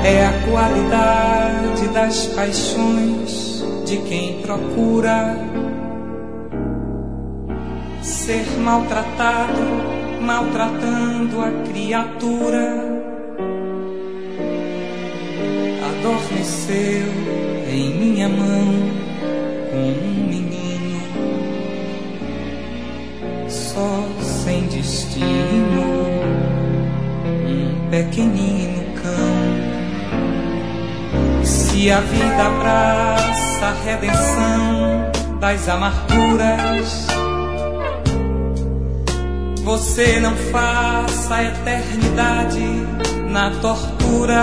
É a qualidade das paixões de quem procura ser maltratado, maltratando a criatura. Adormeceu em minha mão com um menino só sem destino, um pequenino cão. Se a vida abraça a redenção das amarguras, você não faça a eternidade na tortura,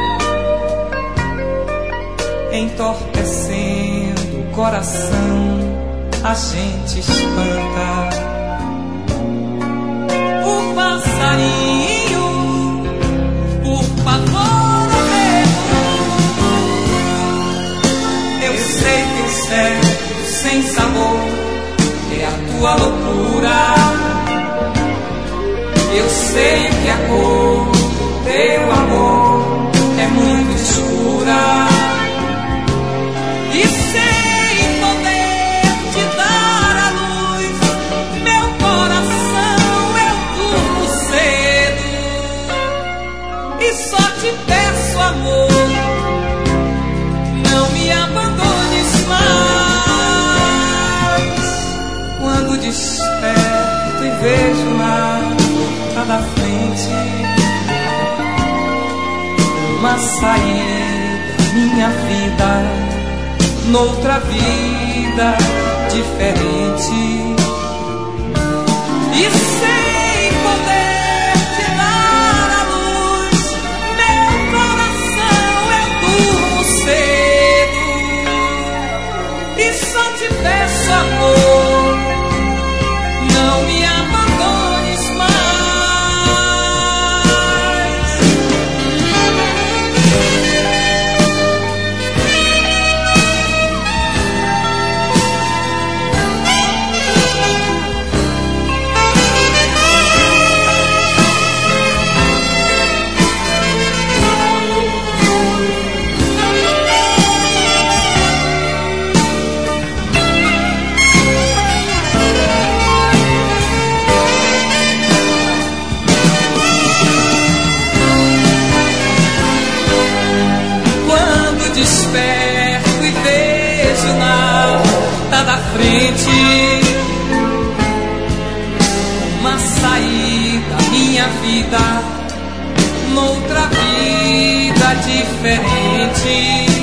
entorpecendo o coração, a gente espanta o passarinho, por favor, eu sei que o certo sem sabor é a tua loucura. Eu sei que a cor do teu amor é muito escura, e sem poder te dar a luz, meu coração eu durmo cedo, e só te peço, amor, não me abandones mais. Quando desperto e vejo na da frente uma saída, minha vida, noutra vida diferente, e sem poder te dar a luz, meu coração eu durmo cedo, e só te peço, amor, não me abandones mais. Desperto e vejo na da frente uma saída, minha vida, noutra vida diferente.